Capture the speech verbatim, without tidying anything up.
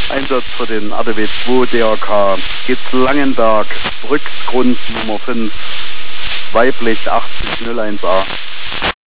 Einsatz für den A D W zwei D R K Gitz-Langenberg, Brücksgrund Nummer fünf, weiblich achtzig null eins A.